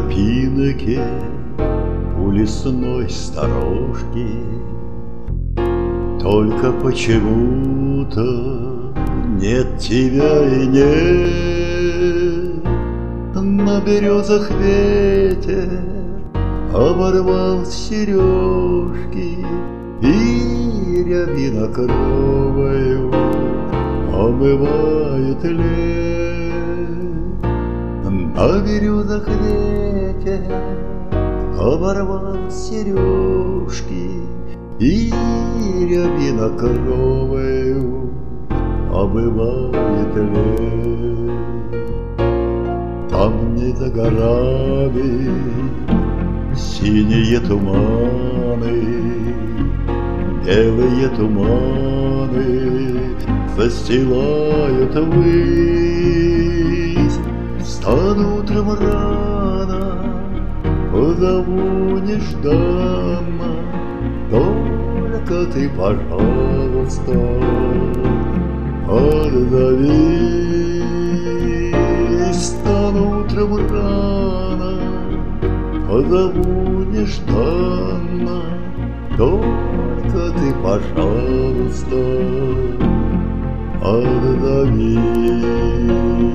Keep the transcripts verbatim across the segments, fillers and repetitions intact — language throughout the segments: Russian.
тропинке у лесной сторожки. Только почему-то нет тебя и нет. На березах ветер оборвал сережки, и рябина кровою омывает лес. На березах ветер оборвал сережки, и рябина кровою омывает лес. Там не за горами синие туманы, белые туманы застилают высь. Встану утром рано, позову нежданно, только ты, пожалуйста, отзовись. Встану утром рано, позову нежданно, только ты, пожалуйста, отзовись.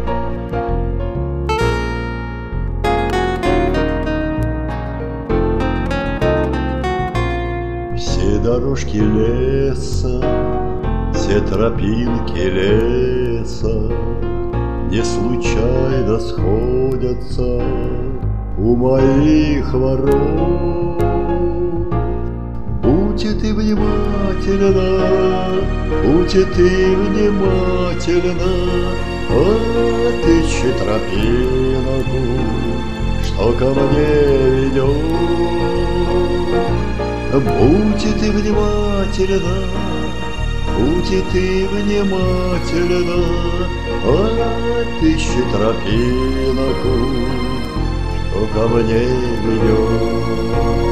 Все дорожки леса, все тропинки леса не случайно сходятся у моих ворот. Будьте ты внимательна, будьте ты внимательна, отыщи тропинку, что ко мне ведет. Будьте ты внимательна, будьте ты внимательна, отыщи тропинку, что ко мне ведет.